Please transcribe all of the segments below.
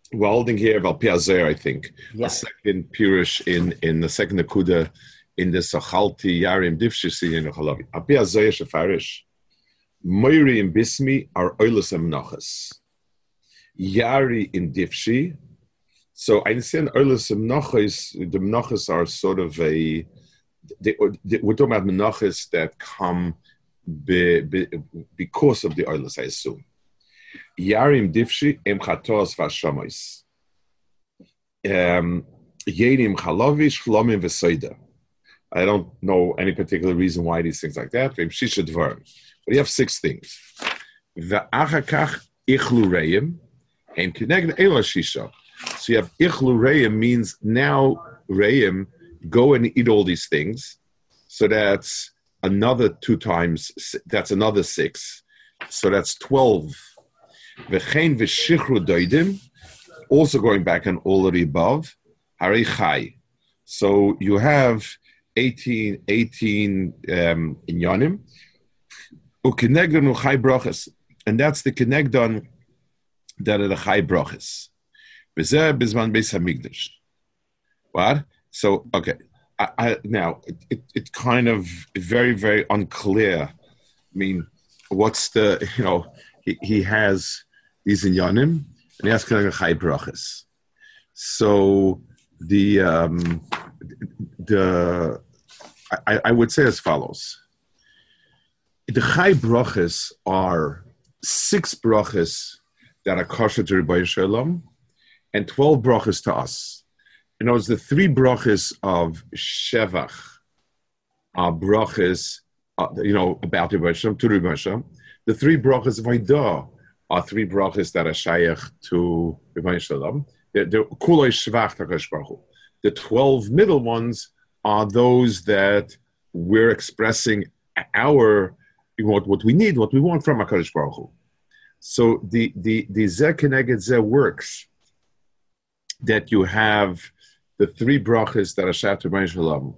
we're holding here about Piazer, I think. Yeah. A second Pirish in the second Akuda in the Sachalti Yarim Divshisi in the Chalavi. A Piazer Shafarish. Moiri in Bismi are Oilus and Menachas. Yari in Divshi. So I understand Oilus and Menachas, the Menachas are sort of we're talking about Menachas that come because of the Oilus, I assume. Yarim Divshi em Chatos Vashamois. Yedim Chalavi Shlomim Vesoida. I don't know any particular reason why these things like that. But you have 6 things. Ve'achakach ichlu reim and kineged ela shisha. So you have ichlu reim means now reim go and eat all these things. So that's another 2 times. That's another 6. So that's 12. Vechein v'shichru doidim, also going back on all of the above, harei chai. So you have 18 inyanim, u'kenegdan u'chai brachas, and that's the kenegdan that are the chai brachas. V'zeh bizman beis hamikdash. What? So, okay. Now, it's kind of very, very unclear. I mean, what's the, he has these inyanim, and he has kind of chai brachas. So I would say as follows: the chai brachas are 6 brachas that are kosher to Rebbeinu Shalom, and 12 brachas to us. In other words, the 3 brachas of shevach are brachas, about Rebbeinu Shalom to Rebbeinu Shalom. The 3 brachas of Haidah are 3 brachas that are shaykh to Rebbeinu Shalom. The kuloi shvach HaKadosh Baruch Hu. The 12 middle ones are those that we're expressing what we need, what we want from HaKadosh Baruch Hu. So the Zeh Keneged Zeh works that you have the 3 brachas that are shaykh to Rebbeinu Shalom.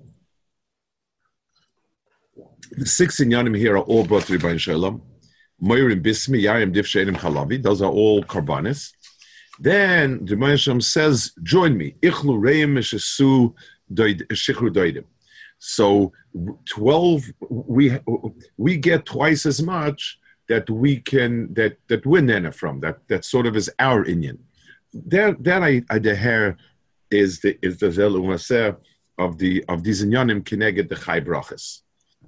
The 6 inyanim here are all brought to Rebbeinu Shalom. Moirim Bismi, Yarim Div She'enim Chalavi. Those are all karbanis. Then the Rebbeinu Shalom says, join me. Ichlu reim mishesu shichru doidim. So 12, we get twice as much that we can, that we're nena from. That sort of is our inyan. That I the hair is the zelu maser of these inyanim kineged the chai brachas.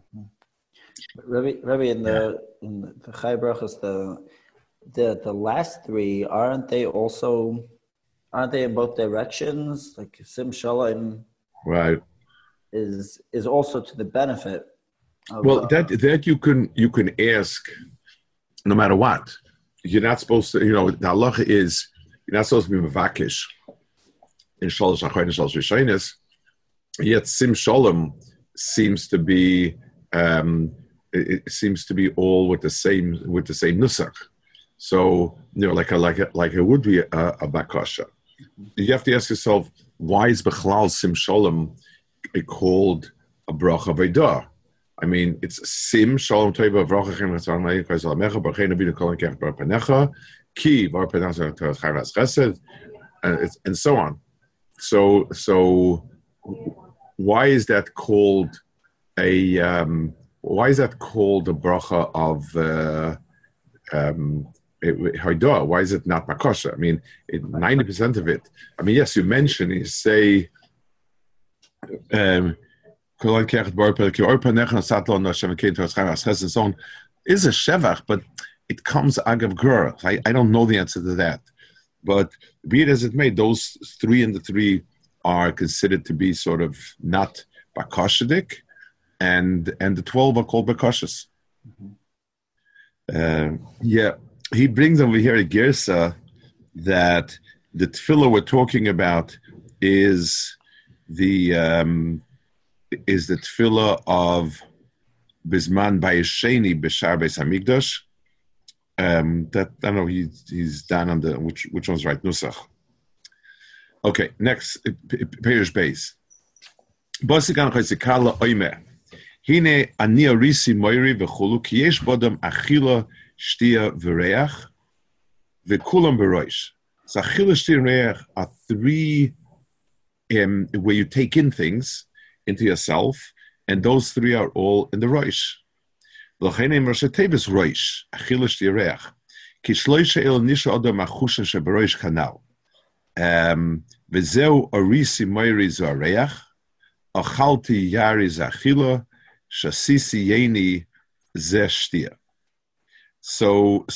Rabbi, in the chai brachas, the last 3 aren't they in both directions? Like sim shalom, right? Is also to the benefit. Well, that you can ask no matter what. You're not supposed to. The halacha is you're not supposed to be mevakish in shalosh achayim shalosh rishonos. Yet sim shalom seems to be. It seems to be all with the same nusach. So like it would be a bakasha. You have to ask yourself, why is Bechlal Sim Shalom called a bracha v'edah? I mean, it's Sim Shalom Teva Vracha Chem Chatzar Ma'ik Kazal Mecha Barchein Avinu Kol Kech Bar Panecha Ki Bar Panecha Chavas Chesed and so on. So why is that called a bracha of Haidah? Why is it not Makosha? I mean, 90% of it. I mean, yes, you mention, you say, and so on, is a shevach, but it comes agav gur. I don't know the answer to that. But be it as it may, those 3 and the 3 are considered to be sort of not bakoshadik, and the 12 are called bakoshes. He brings over here a girsa that the tefillah we're talking about is the tefillah of Bisman Bayesheni B'Shar Beis Hamikdash. That I don't know. He's done on the which one's right nusach. Okay, next Perish Beis. Bosigan Chayzikala Oimer. Hine ani arisi moiri v'chulu ki yesh bodam achila shtia v'reach v'kulam b'roish. So achila shtia and reach are three where you take in things into yourself, and those three are all in the Rosh. L'chein Rosh Tevis Rosh, achila shtia reach. Ki shloisha el nisha adam achushin sheberosh kanal. V'zeu orisi moiri zu areach, achalti yari zachila, shasisi yeni ze shtia. So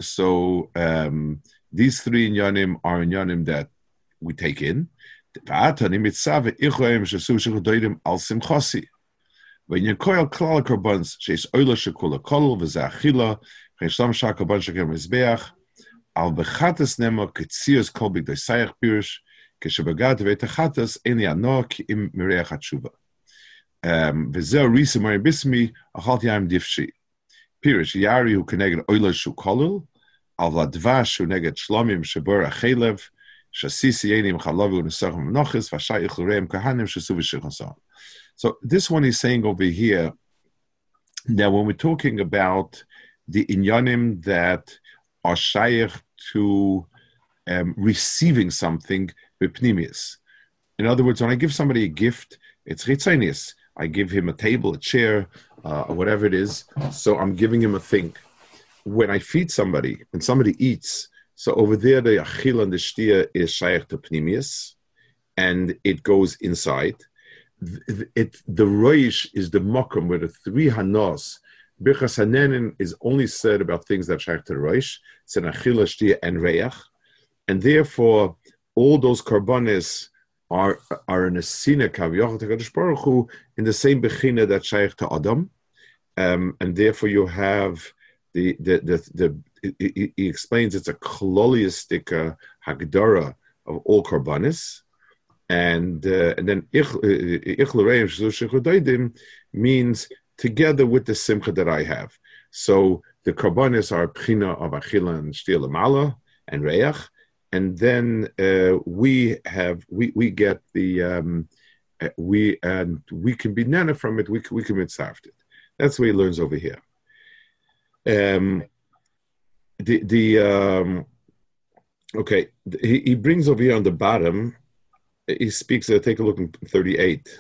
these three inyanim are inyanim that we take in. V'atani mitzave ichoim shasu shechudoidim al simchosi. V'inyan koyal klal karbons sheis oila shekula kol v'ze achila v'yishlam shak karbon shekem mizbeach al bechatas nemo ketzios kol b'gdosayach pirush keshebagat v'etachatas eni ano ki im mireach hatshuva. V'zeh risa mari bismi achal yam difshi. Pirush yari hu keneged oila shu kolul al v'advash hu neged shlomim shebor achelev shasisi yenim chalavu nesachim v'nochis v'ashayich l'reim kahanim shasu v'shirchasam. So this one is saying over here that when we're talking about the inyanim that are shaykh to receiving something b'pnimius. In other words, when I give somebody a gift, it's chitzonius. I give him a table, a chair, or whatever it is. So I'm giving him a thing. When I feed somebody and somebody eats, so over there the achil and the shtia is shaykh to pnimius, and it goes inside. The Roish is the Mokum where the three Hanos, Birchas Hanenin is only said about things that shaykh to the Roish, it's an Achila, Shtia, and Reach, and therefore all those Karbonis are in a Sina Kavyoch HaKadosh Baruch Hu in the same Bechina that shaykh to Adam, and therefore you have he explains it's a kololiistic Hagdara of all Karbonis. And then means together with the simcha that I have. So the karbanis are pchina of achila and shtia lamala and reach, and then we get the we can be nana from it. We can mitzvah it. That's what he learns over here. He brings over here on the bottom. He speaks, take a look in 38.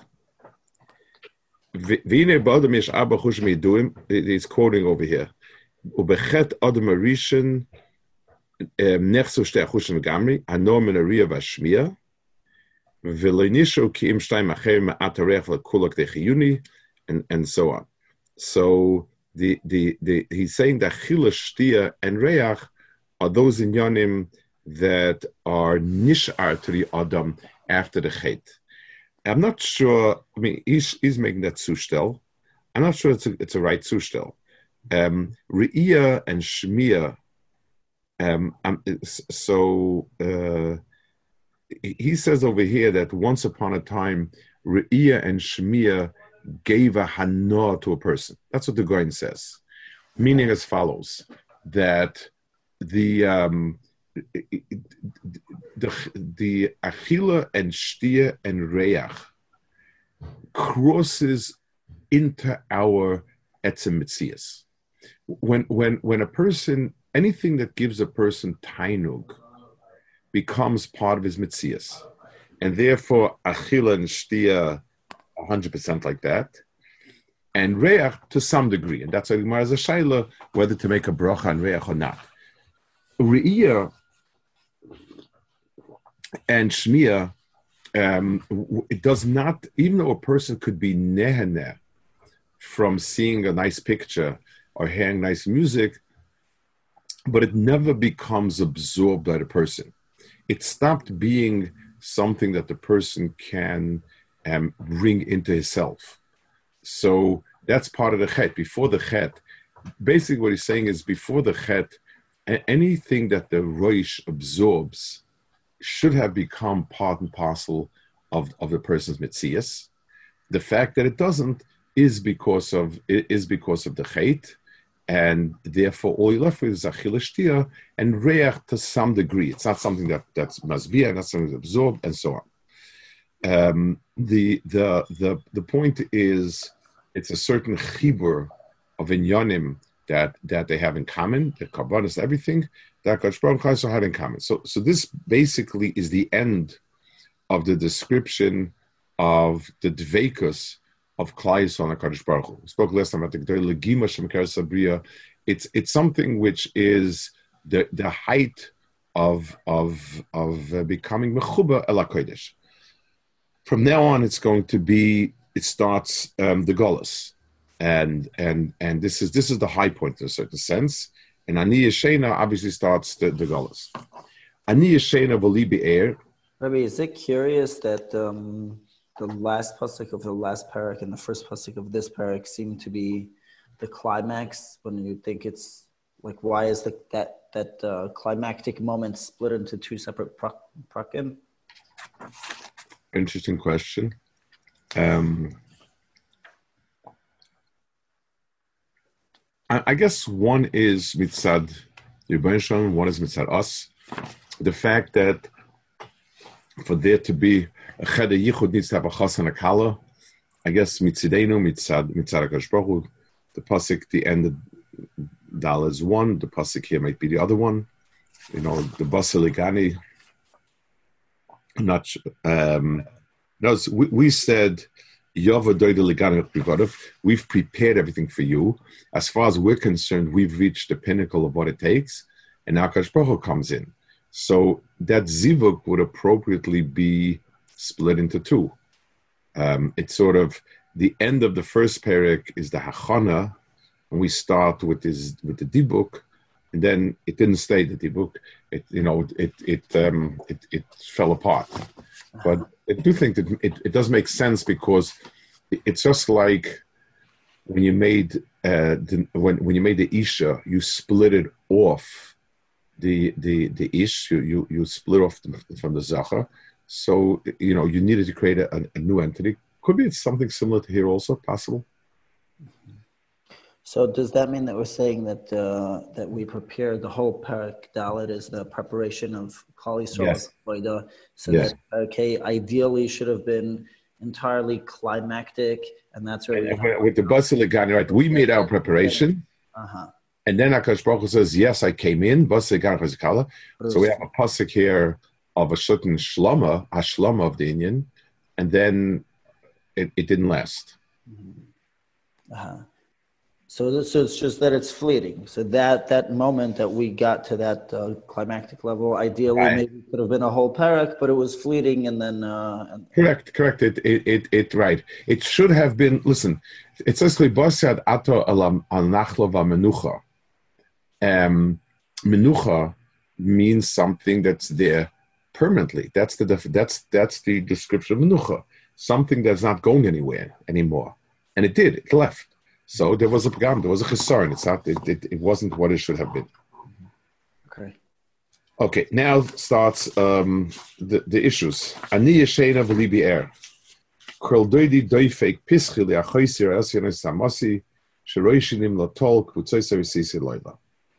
He's quoting over here. Ubechet adam arishin nechsu shte achushim gamri hanom min ariya vashmiya v'leinishu ki im shtayim acher ma'at harech l'kulak dechiyuni and so on. So he's saying that chila shtia and reach are those inyanim that are nishar to the adam after the chet. I'm not sure. I mean, he's making that sushtel. I'm not sure it's a right sushtel. Re'iyah and shmiyah. He says over here that once upon a time, re'iyah and shmiyah gave a hana to a person. That's what the Goin says, meaning as follows: that the achila and shtia and reach crosses into our etzem mitzias. When a person, anything that gives a person tainug becomes part of his mitzias, and therefore achila and shtia 100% like that, and reach to some degree, and that's why Gemara is a shaila whether to make a bracha on reach or not. Re'iyah and shmiyah, it does not, even though a person could be neheneh from seeing a nice picture or hearing nice music, but it never becomes absorbed by the person. It stopped being something that the person can bring into himself. So that's part of the chet. Before the chet, basically what he's saying is before the chet, anything that the roish absorbs should have become part and parcel of the person's mitzias. The fact that it doesn't is because of the chet, and therefore all you're left with is achila shtia and reach to some degree. It's not something that's masbia, not something that's absorbed, and so on. The point is, it's a certain chibur of inyanim that they have in common, the Karbanis, everything that Kadosh Baruch Hu also had in common. So this basically is the end of the description of the Dveikus of Klal Yisrael and Kadosh Baruch Hu. We spoke last time about the Gdol Legima Shem Keres Sabriya. It's something which is the height of becoming mechuba el hakodesh. From now on, it starts the Golus, and this is the high point in a certain sense. And Ani Yeshena obviously starts the Golus. Ani Yeshena v'li be'er. Rabbi, is it curious that the last pasuk of the last parak and the first pasuk of this parak seem to be the climax? When you think it's like, why is that climactic moment split into two separate prakim? Interesting question. I guess one is mitzad Rebbeinu Shalom, one is mitzad us. The fact that for there to be a cheder yichud needs to have a chas and a kala. I guess mitzidenu mitzad HaKadosh Baruch Hu. The pasuk, the end of Dal is one. The pasuk here might be the other one. The Basiligani. Not. We said we've prepared everything for you. As far as we're concerned, we've reached the pinnacle of what it takes, and now Kadosh Baruch Hu comes in. So that zivuk would appropriately be split into two. It's sort of the end of the first parak is the hachana, and we start with the dibuk, and then it didn't stay the dibuk. It fell apart. But I do think that it does make sense, because it's just like when you made when you made the isha, you split it off. The ish, you split off from the zachar, so you needed to create a new entity. Could be it's something similar to here also possible. So does that mean that we're saying that that we prepared the whole parak dalet is the preparation of Klal Yisrael? Yes. So yes. That ideally should have been entirely climactic, and that's where with the Basiligani, right? We made our preparation. And then HaKadosh Baruch Hu says, yes, I came in. So we have a pasuk here of a certain shlama, hashlama of the Indian, and then it didn't last. So it's just that it's fleeting. So that moment that we got to that climactic level, ideally maybe could have been a whole parak, but it was fleeting, and then correct. It right. It should have been. Listen, it says libasad ato al nachla v'menucha. Menucha means something that's there permanently. That's the description of menucha. Something that's not going anywhere anymore, and it did. It left. So there was a pagam. There was a chesron. It wasn't what it should have been. Okay. Now starts the issues. Ani yeshena v'li be'er. Kol doidi doifek pischi le'achoisir asyanos samasi sheroishinim latol kvutzos avisisi loyla.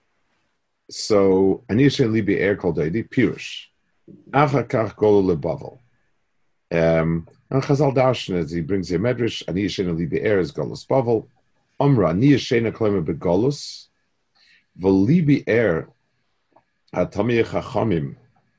So ani yeshena v'li be'er kol doidi pirush. Achar kach golo lebavel. And Chazal Dashna, he brings a medrash. Ani yeshena v'li be'er is golus bavel. Omra ni yeshena kloimer begolus. V'li be'er Atamiyah Chachamim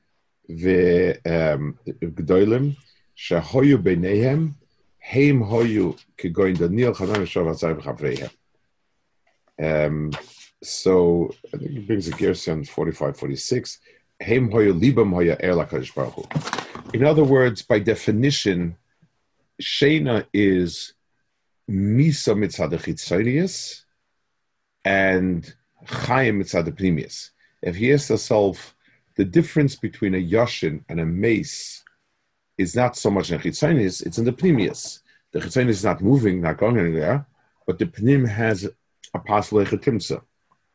ve'gdolim shehoyu b'neihem heim hoyu kegoin Daniel Chanan Shav Azai v'chavreihem. So I think it brings a Gerson 45-46. Heim hoyu libam hoya er lakadosh baruch hu. In other words, by definition, Shena is misa mitzad chitzonius and chayim mitzad pnimius. If he asks himself, the difference between a yashin and a mace is not so much in the chitzonis, it's in the pnimius. The chitzonis is not moving, not going anywhere, but the pnim has a possible chetimsa.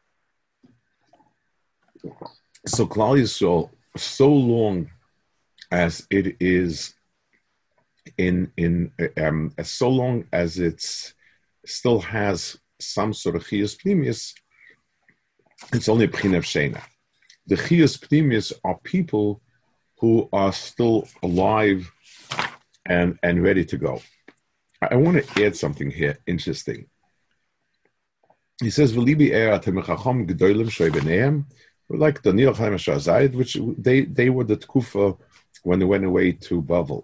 So Klal Yisrael, so long as it is so long as it still has some sort of chiyus pnimius, it's only a p'china of Shena. The chiyus pnimius are people who are still alive and ready to go. I want to add something here, interesting. He says, "V'libi atem chacham gedolim shoy b'neim." Like Daniel Chaim Shazayid, which they were the tkufa when they went away to Bavel.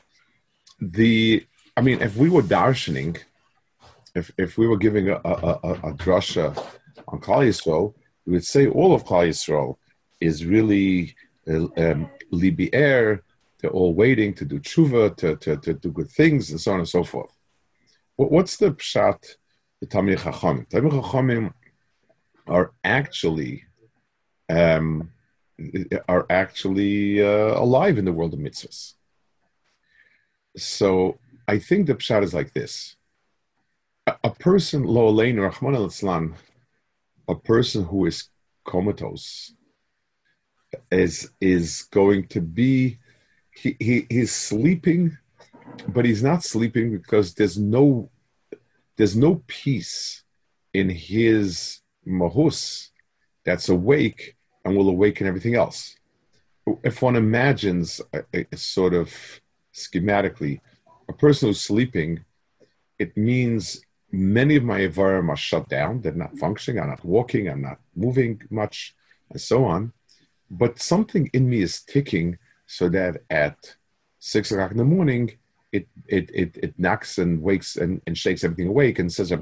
If we were darshaning, if we were giving a drasha on Klal Yisrael, we would say all of Klal Yisrael is really libi air. They're all waiting to do tshuva, to do good things, and so on and so forth. What's the pshat? The Talmidei Chachamim. Talmidei Chachamim are actually alive in the world of mitzvahs. So I think the pshat is like this: a person, lo aleinu Rahman al-Islam, a person who is comatose is going to be he's sleeping, but he's not sleeping because there's no peace in his mahus that's awake and will awaken everything else. If one imagines a sort of schematically, a person who's sleeping, it means many of my avarim are shut down. They're not functioning. I'm not walking. I'm not moving much, and so on. But something in me is ticking so that at 6 o'clock in the morning, it knocks and wakes and shakes everything awake and says,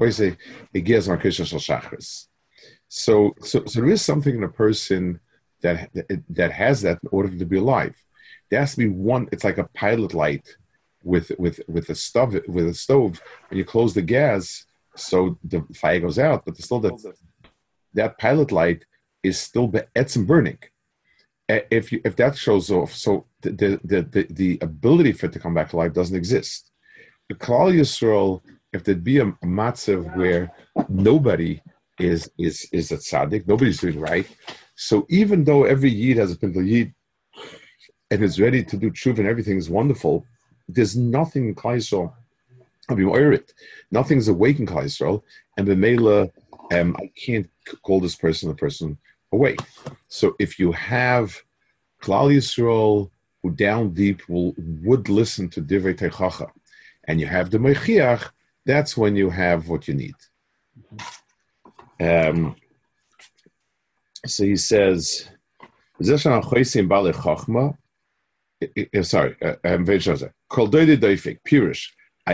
so there is something in a person that has that in order to be alive. There has to be one. It's like a pilot light with a stove. When you close the gas, so the fire goes out, but still that pilot light is still be'etzim burning. If that shows off, so the ability for it to come back to life doesn't exist. The Klal Yisrael, if there'd be a matzav where nobody is a tzaddik, nobody's doing right. So even though every yid has a pintel yid and is ready to do tshuva and everything is wonderful, there's nothing in Klal Yisrael. Nothing's awake in Klal Yisrael, and b'meila, I can't call this person a person awake. So if you have Klal Yisrael who down deep would listen to Divrei Teichacha, and you have the Mechiach, that's when you have what you need. So he says, Pirish.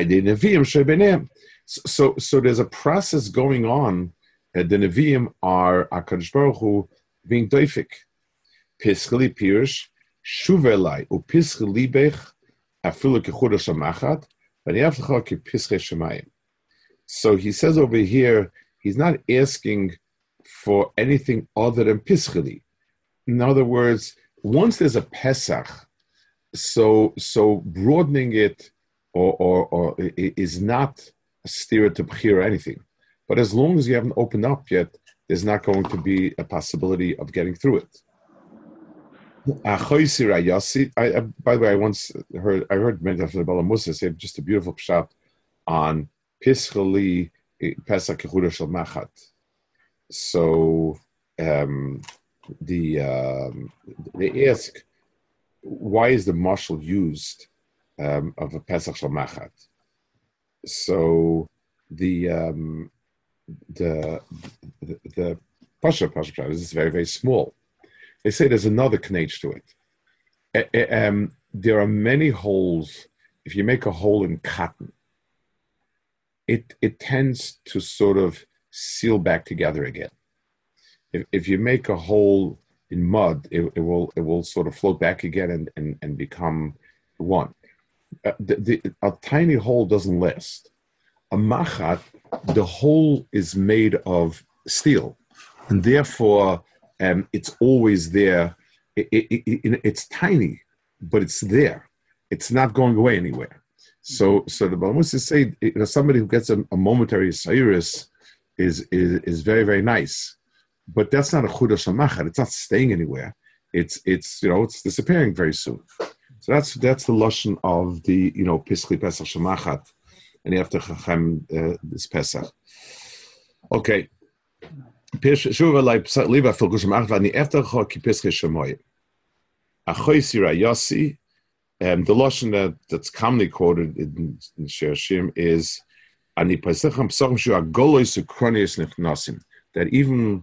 So there's a process going on. The Nevi'im are HaKadosh Baruch Hu being doifik. Pischeli Pirish, Shuvelai, Upischeli Bech, Afilu Kechuda Shamachat, Vaniavlecha Kepische Shemayim. So he says over here, he's not asking for anything other than Pischeli. In other words, once there's a Pesach, so broadening it or is not a steer to Bechir or anything. But as long as you haven't opened up yet, there's not going to be a possibility of getting through it. By the way, I heard Menachem Bala Musa say just a beautiful pshat on Pischeli Pesach Yehuda Shel Machat. So they ask, why is the mashal used of a Pesach Shel Machat? So the Pasha is very, very small. They say there's another knach to it. There are many holes. If you make a hole in cotton, it tends to sort of seal back together again. If you make a hole in mud, it will sort of float back again and become one. A tiny hole doesn't last. A machat, the hole is made of steel, and therefore it's always there. It's tiny, but it's there. It's not going away anywhere. So the Balamus say, somebody who gets a momentary sayrus is very, very nice, but that's not a chudash hamachat. It's not staying anywhere. It's disappearing very soon. So that's the lashon of the Pischli Pesach Shemachat, and after Chachem this Pesach. Okay. The lashon that's commonly quoted in Shir Hashirim is that even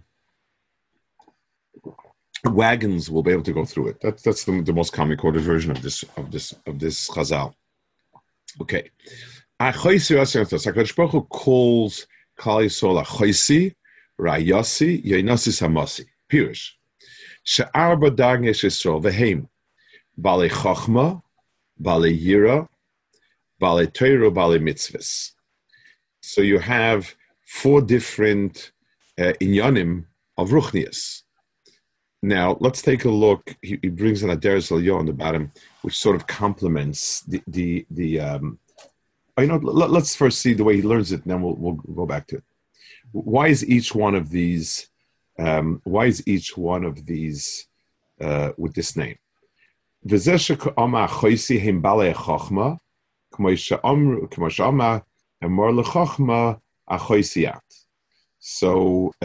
wagons will be able to go through it. That's the most commonly quoted version of this Chazal. Okay. HaKadosh Baruch Hu calls Klal Yisrael Achoisi, Rayasi, Yoinasi Samasi. Pirush. She'arba dargei Yisrael v'heim Balei Chochma, Balei Yira, Balei Torah, Balei Mitzvahs. So you have 4 different inyanim of Ruchnias. Now, let's take a look. He brings in a Deres Elyo on the bottom, which sort of complements let's first see the way he learns it, and then we'll go back to it. Why is each one of these with this name? So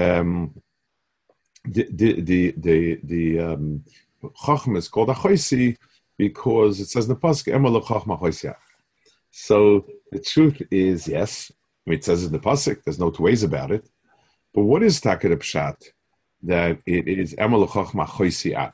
the Chachma is called Achoisi because it says in the pasuk Emor LeChachma Achoisiat. So the truth is, yes, it says in the pasuk. There's no two ways about it. But what is Taked Pshat? That it is Emor LeChachma Achoisiat.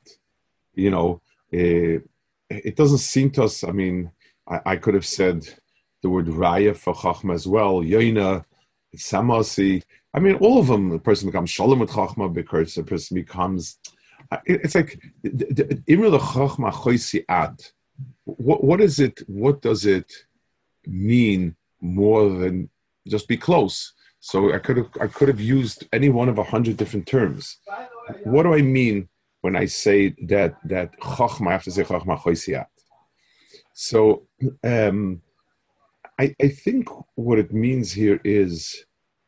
It doesn't seem to us. I mean, I could have said the word Raya for Chachma as well. Yoina, Samasi. I mean, all of them. The person becomes Shalom with Chachma because the person becomes. It's like Emor LeChachma Achoisiat. What is it? What does it mean more than just be close? So I could have used any one of 100 different terms. What do I mean when I say that Chachma? I have to say Chachma Choisiat. So I think what it means here is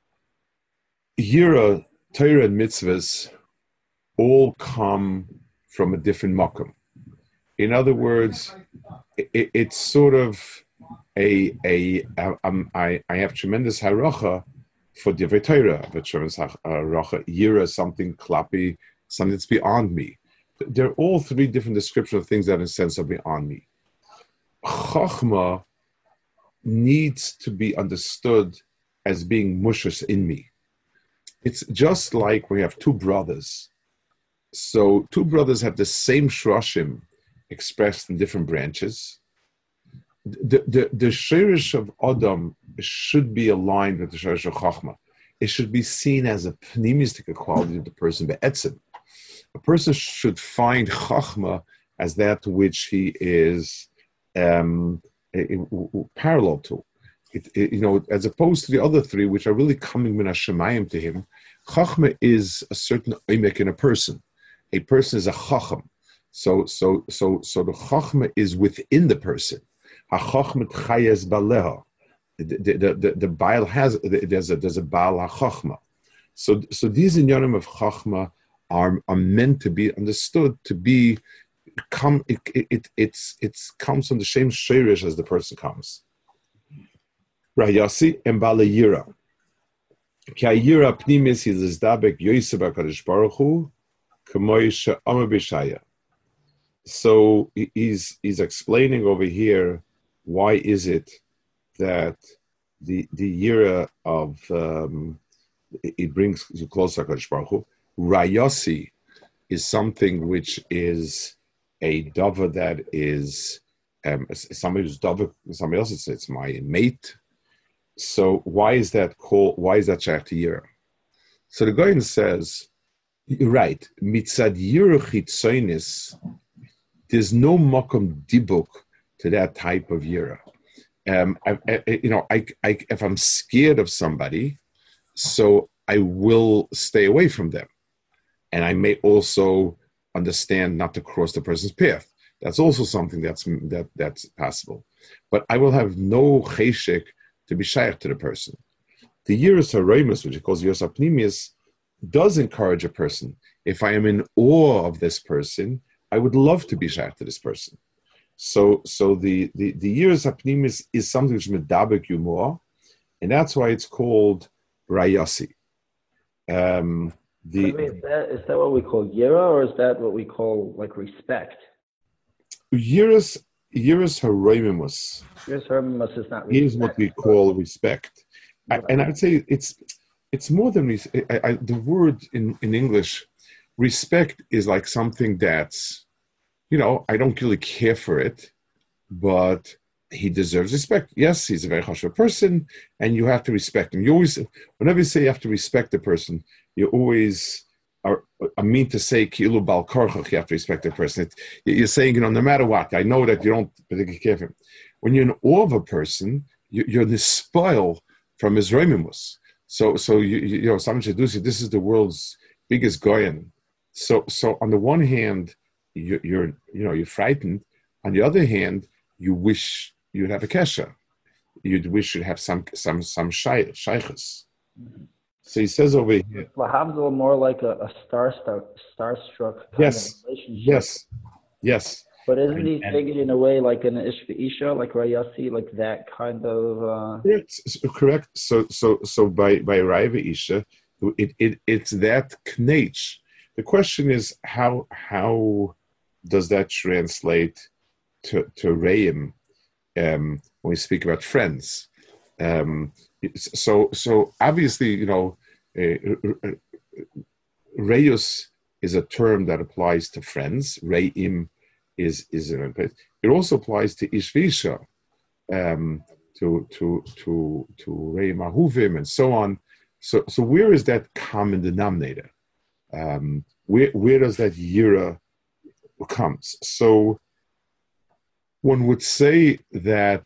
Yira, Torah, and mitzvahs all come from a different makom. In other words, it's sort of I have tremendous haracha for Divrei Torah, but tremendous haracha Yira, something klapi, something that's beyond me. They're all 3 different descriptions of things that in a sense are beyond me. Chachma needs to be understood as being mushus in me. It's just like we have 2 brothers. So 2 brothers have the same shroshim expressed in different branches. The shirish of Adam should be aligned with the shirish of Chachma. It should be seen as a pneumistic quality of the person, be'etzim. A person should find Chachma as that which he is parallel to. As opposed to the other 3, which are really coming min hashemayim to him. Chachma is a certain oimek in a person. A person is a chacham. So the chachma is within the person. HaChachma tchayes baleha. The Baal has there's a Baal HaChachma. So these inyanim of chachma are meant to be understood to be it comes from the same shirish as the person comes. Rayasi and Bala Yira. Ki Yira pnimis is dabek Yosef HaKadosh Baruch Hu k'moy she'amar b'Yeshaya. So he's explaining over here why is it that the Yira of it brings you closer to HaKadosh Baruch Hu. Rayasi is something which is a davar that is somebody who's davar. Somebody else says it's my mate. So why is that called? Why is that shaykh to Yira? So the Goyen says, you're right. Mitzad Yira chitzonis, there's no makom dibuk to that type of Yira. If I'm scared of somebody, so I will stay away from them, and I may also understand not to cross the person's path. That's also something that's possible. But I will have no cheshek to be shaykh to the person. The Yiras HaRoimus, which he calls Yiras HaPnimius, does encourage a person. If I am in awe of this person, I would love to be shaykh to this person. So the Yiras HaPnimius is something which medabek you more, and that's why it's called Rayasi. Is that what we call Yira, or is that what we call like respect? Yiras HaRoimus. Yiras HaRoimus is not respect. Is what we call respect. And I'd say it's more than the word in English, respect is like something that's, I don't really care for it, but he deserves respect. Yes, he's a very harsh person, and you have to respect him. You always, whenever you say you have to respect a person, you always are, I mean to say, ki'ilu bal korchach, you have to respect the person. You're saying, no matter what, I know that you don't particularly care for him. When you're in awe of a person, you're the spoil from his roimimus. So Simon Shadusi, this is the world's biggest goyen. So on the one hand, you're frightened. On the other hand, you wish you'd have a kesha. You'd wish you'd have some shaykhs. Mm-hmm. So he says over here, Lahabdul more like a starstruck kind of relationship. Yes. But isn't he thinking in a way like an Ishva, like Rayasi, like that kind of? Correct. So by Raiva Isha, it's that knech. The question is how does that translate to Reim when we speak about friends? So obviously, Reus is a term that applies to friends. Reim is an it also applies to Ishvisha, to Reim Ahuvim and so on. So where is that common denominator? Where does that yira comes? So one would say that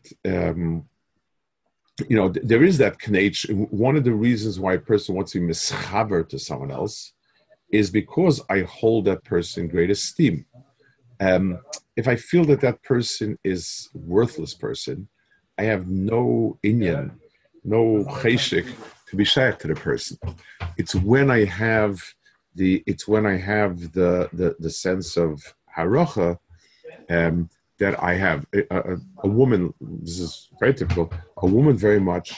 there is that knech. One of the reasons why a person wants to be mischaber to someone else is because I hold that person in great esteem. If I feel that person is worthless person, I have no inyan, no cheshik to be shaykh to the person. It's when I have the sense of haracha that I have a woman. This is very typical. A woman very much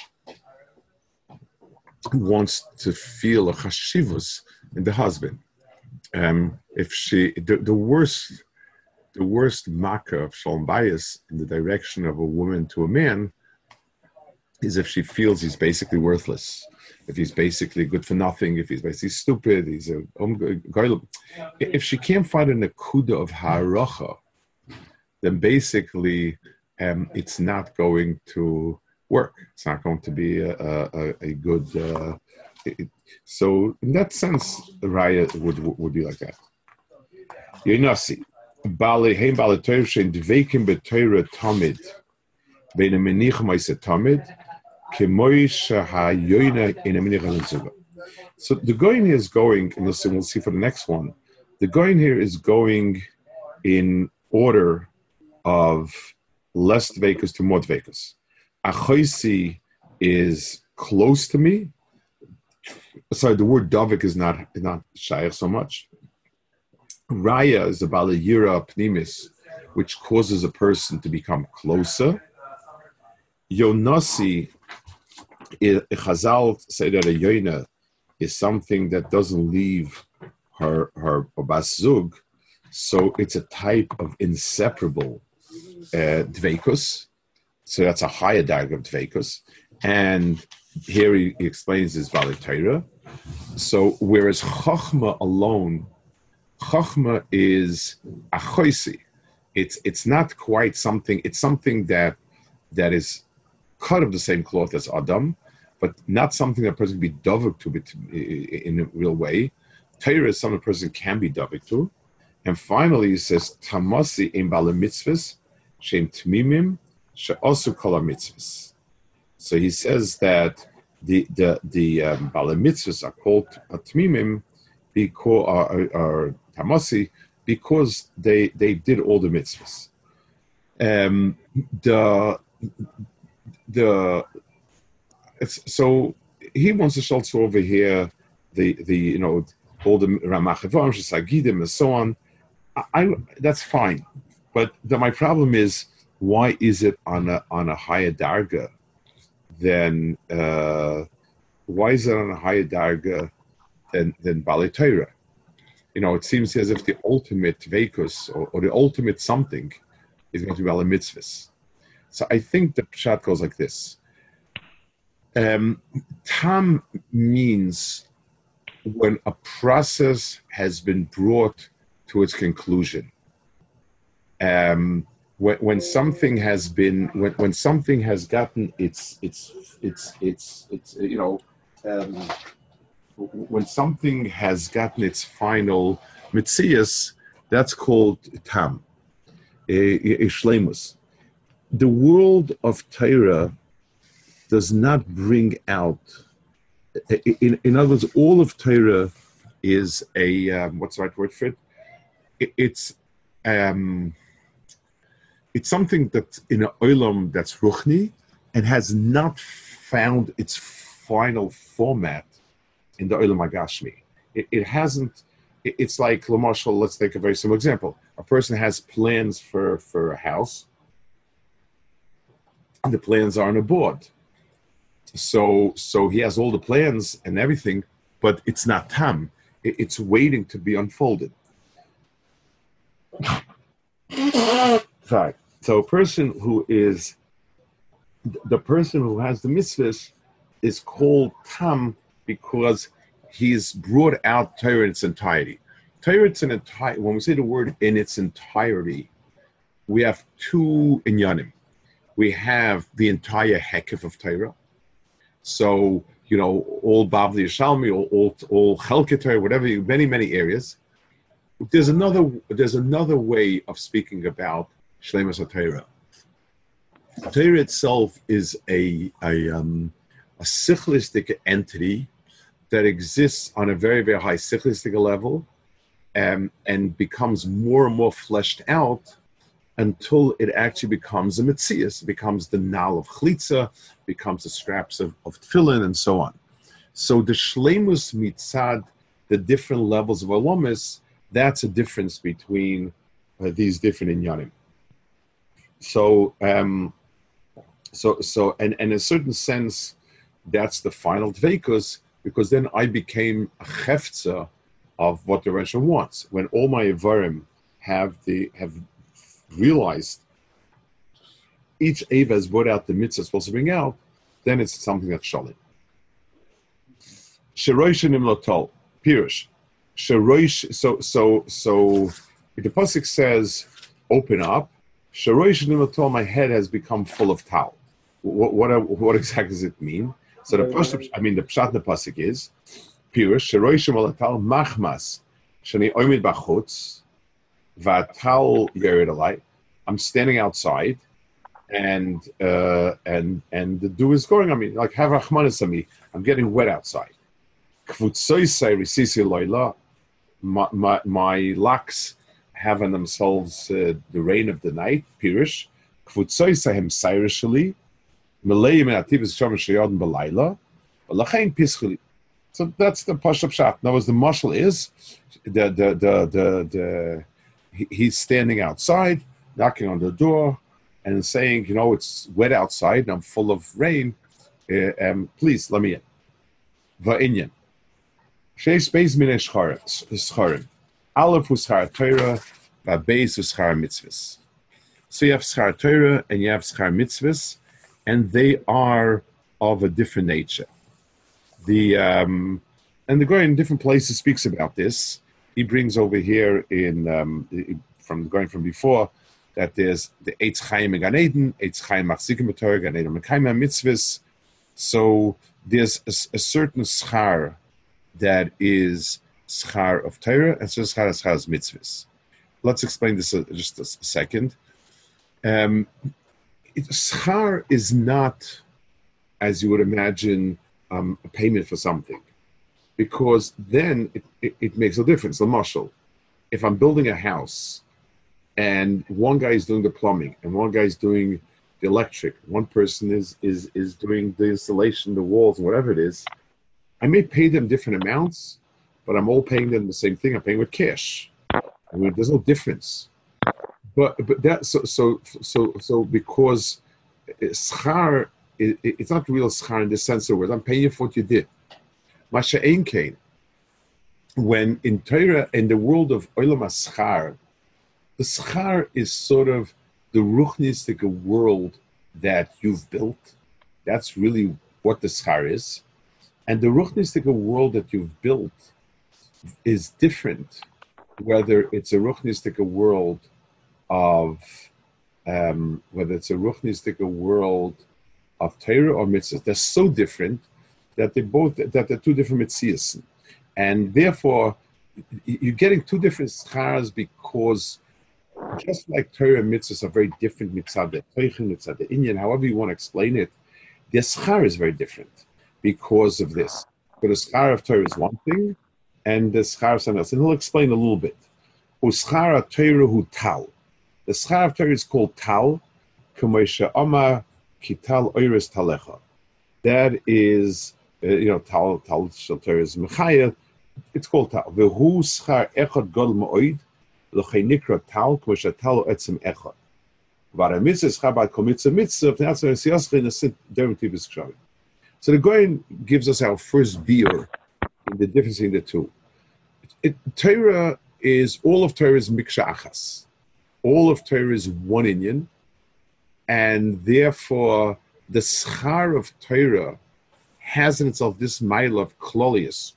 wants to feel a chashivus in the husband. If she the worst makkah of shalom bayis in the direction of a woman to a man is if she feels he's basically worthless, if he's basically good for nothing, if he's basically stupid, he's a if she can't find a nakuda of haracha, then basically it's not going to work. It's not going to be a good. So in that sense, the raya would be like that. Yonasi. So the going here is going, and we'll see for the next one. The going here is going in order of less dveikus to more dveikus. Achoisi is close to me. Sorry, the word davik is not shaykh so much. Raya is about a yira pnimis, which causes a person to become closer. Yonasi, Chazal say that a yoina is something that doesn't leave her baszug, so it's a type of inseparable dveikus. So that's a higher darg of dveikus, and here he explains his Bali Torah. So whereas Chachma alone, Chachma is achoisi. It's not quite something. It's something that is cut of the same cloth as Adam, but not something that a person can be dovek to in a real way. Torah is something a person can be dovek to. And finally, he says Tamasi in Bala mitzvahs shem tmimim she'osu kol mitzvahs. So he says that the Bala mitzvahs are called tmimim because are Tamasi, because they did all the mitzvahs. So he wants to show over here the all the Ramachavam, Sagidim, and so on. That's fine, but my problem is, why is it on a higher darga than why is it on a higher darga than Bali Torah? It seems as if the ultimate veikus or the ultimate something is going to be Bala mitzvahs. So I think the pshat goes like this. Tam means when a process has been brought to its conclusion. When something has been when something has gotten its when something has gotten its final mitzias, that's called tam, shleimus. The world of Torah does not bring out. In other words, all of Torah is a what's the right word for it? It's something that's in an olam that's ruchni and has not found its final format in the olam hagashmi. It hasn't. It's like Lamarshal. Let's take a very simple example. A person has plans for a house, and the plans are on a board. So he has all the plans and everything, but it's not tam. It's waiting to be unfolded. Sorry. So a person who is the person who has the mitzvahs is called tam because he's brought out Torah in its entirety. Torah it's an entire. When we say the word in its entirety, we have two inyanim. We have the entire hekef of Torah. So all Bavli Yishalmi, all Chelke Torah, whatever, many areas. There's another way of speaking about Shleimus HaTorah. Torah itself is a sichlistic entity that exists on a very, very high sichlistic level, and becomes more and more fleshed out until it actually becomes a metzias, becomes the nal of chalitza, becomes the straps of tefillin, and so on. So the shleimus mitzad, the different levels of olomis, that's a difference between these different inyanim. So in a certain sense, that's the final dveikus, because then I became a chefza of what the Rebbe wants. When all my Avarim have realized each Eva has brought out the mitzvah supposed to bring out, then it's something that's shalit. Sheroish nimlotol, pirush. Sheroish. So if the pasuk says, "Open up," Sheroish nimlotol, my head has become full of tal. What exactly does it mean? So the pshat in the pasuk is pirush Sheroish nimlotol machmas shani omid bachutz vatal yered alai. I'm standing outside, and the dew is going on me. Like have rachmanis on me. I'm getting wet outside. My locks have on themselves the rain of the night. Pirish. So that's the pashup shot. Now, as the mashal is, he's standing outside, knocking on the door, and saying, it's wet outside, and I'm full of rain. Please let me in. Va'inyan. Sheish beis min escharim. Aleph u'schar Torah, va'beis u'schar mitzvahs. So you have schar Torah and you have schar mitzvahs, and they are of a different nature. And the Gemara in different places speaks about this. He brings over here from before that there's the Eitz Chaim and Gan Eden, Eitz Chaim Machzikim b'Torah, Gan Eden Mekayim mitzvahs. So there's a certain schar that is schar of Torah, and so schar is mitzvahs. Let's explain this just a second. Schar is not, as you would imagine, a payment for something, because then it makes a difference. The marshal, if I'm building a house, and one guy is doing the plumbing, and one guy is doing the electric, one person is doing the installation, the walls, and whatever it is, I may pay them different amounts, but I'm all paying them the same thing. I'm paying with cash. There's no difference. But that so because schar, it's not real schar in the sense of words. I'm paying you for what you did. Masha ein kain. When in Torah, in the world of olam schar, the schar is sort of the ruchnistic world that you've built. That's really what the schar is, and the ruchnistic world that you've built is different, whether it's a ruchnistic world of whether it's a ruchnistic world of Torah or mitzvahs. They're so different that they're two different mitzvahs, and therefore you're getting two different schars, because just like Torah and mitzvahs are very different mitzvah, the Teichen, mitzvah, the Inyan, however you want to explain it, the schar is very different because of this. But the schar of Torah is one thing, and the schar of something else. And he'll explain a little bit. Uschar of Torah hu tal. The schar of Torah is called tal, k'moshe Amar kital oiris talecha. That is, tal shel Torah is mechaya. It's called tal. V'hu schar echad gadol ma'od, l'chei nikra tal, k'moshe tal etzem echad. V'ara mitzvah schar ba'ad kol mitzvah mitzvah, v'natz v'nesiyaschei nasit derem tibis kshavim. So the Goyen gives us our first beer in the difference in the two. Torah is, all of Torah is miksha achas. All of Torah is one inyan, and therefore the schar of Torah has in itself this mile of klolius.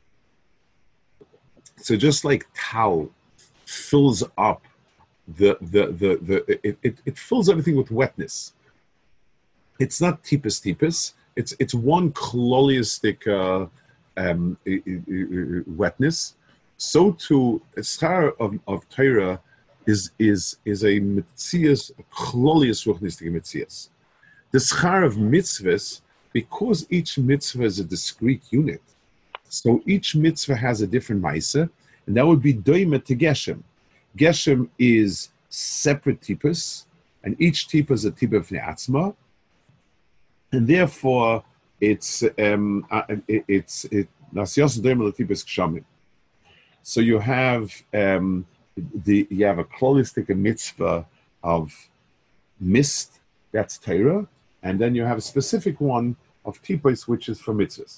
So just like tal fills up it fills everything with wetness. It's not tipus. It's one kloliistic wetness. So too, a schar of Torah is a mitzias, a klolius ruchnistic mitzias. The schar of mitzvahs, because each mitzvah is a discrete unit, so each mitzvah has a different ma'aseh, and that would be doimet to Geshem. Geshem is separate tipus, and each tipus is a tipus of ne'atzma, and therefore it's nasiyos doimet tipus kshamim. So you have a klolistic mitzvah of mist, that's Torah, and then you have a specific one of tipos, which is for mitzvahs.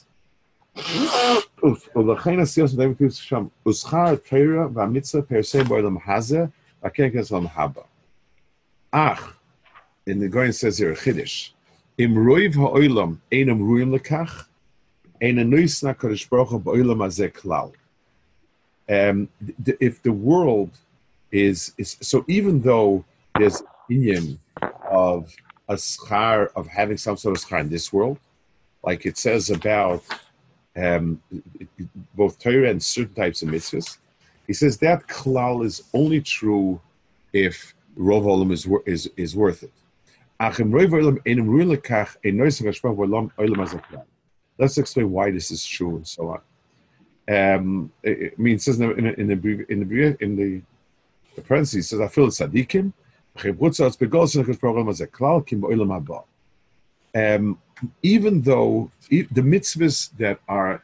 And the Goyen says here, Chiddush, Im roiv ha'olam einam ruim lekach, eina noisna kadosh baruch hu ba'olam hazeh klal. If the world is so, even though there's inyan of a schar of having some sort of schar in this world, like it says about both Torah and certain types of mitzvahs, he says that klal is only true if rov olam is worth it. Let's explain why this is true and so on. It says in the parentheses, it says, "I feel tzaddikim." Even though the mitzvahs that are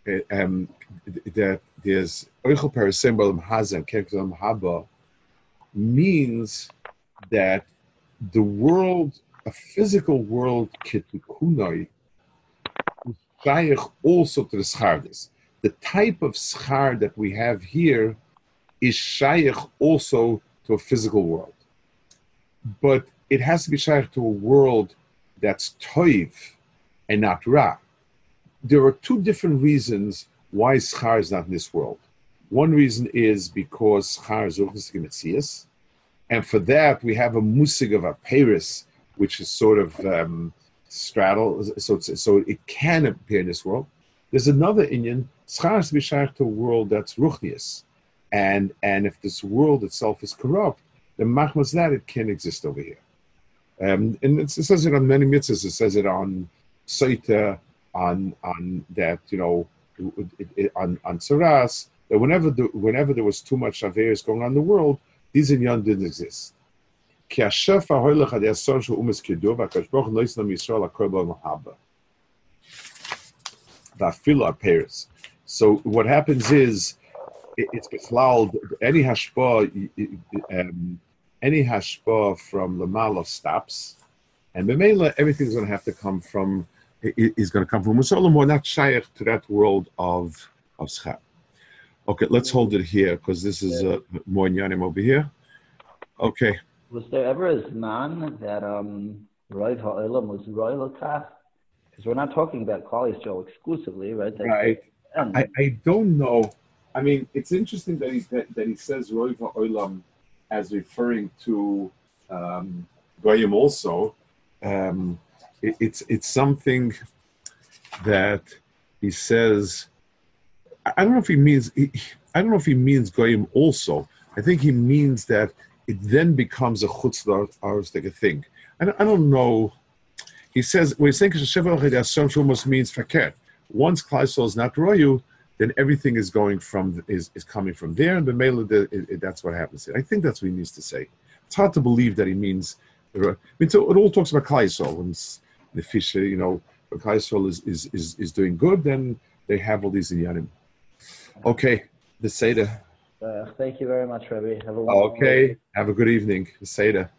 that there's oichel parasim b'olam hazeh and kek b'olam haba, means that the world, a physical world, ketikunai, is shaykh also to the schardis. The type of schar that we have here is shaykh also to a physical world. But it has to be shaykh to a world that's toiv and not ra. There are two different reasons why schar is not in this world. One reason is because schar is ruchnistic metzias, and for that we have a musig of a paris, which is sort of straddle, so it can appear in this world. There's another inyan, schar has to be shaykh to a world that's ruchnius, and if this world itself is corrupt, then machmas that it can exist over here. And it says it on many mitzvahs. It says it on Saita, on that, on Saras, that whenever there was too much averis going on in the world, these inyan didn't exist. So what happens is, it's bechlal, any hashpa from Lamala stops, and B'meila everything's going to have to come from, is going to come from Musalam, or not shaykh to that world of schar. Okay, let's hold it here, because this is more inyanim over here. Okay. Was there ever a zman that Roiv Ha'olam was Roy L'Kach? Because we're not talking about Klal Yisrael exclusively, right? Right. I don't know. I mean, it's interesting that he says Roi Va'olam as referring to Goyim also. It's something that he says. I don't know if he means. I don't know if he means Goyim also. I think he means that it then becomes a chutz aristic thing. I don't know. He says when he's saying Sheva almost means fakir. Once Klal Yisrael is not royu, then everything is going from is coming from there, and the male that's what happens. I think that's what he means to say. It's hard to believe that he means. I mean, so it all talks about Klal Yisrael. When the fish, when Klal Yisrael is doing good, then they have all these inyanim. Okay, the Seder. Thank you very much, Rabbi. Have a wonderful Okay, have a good evening. The Seder.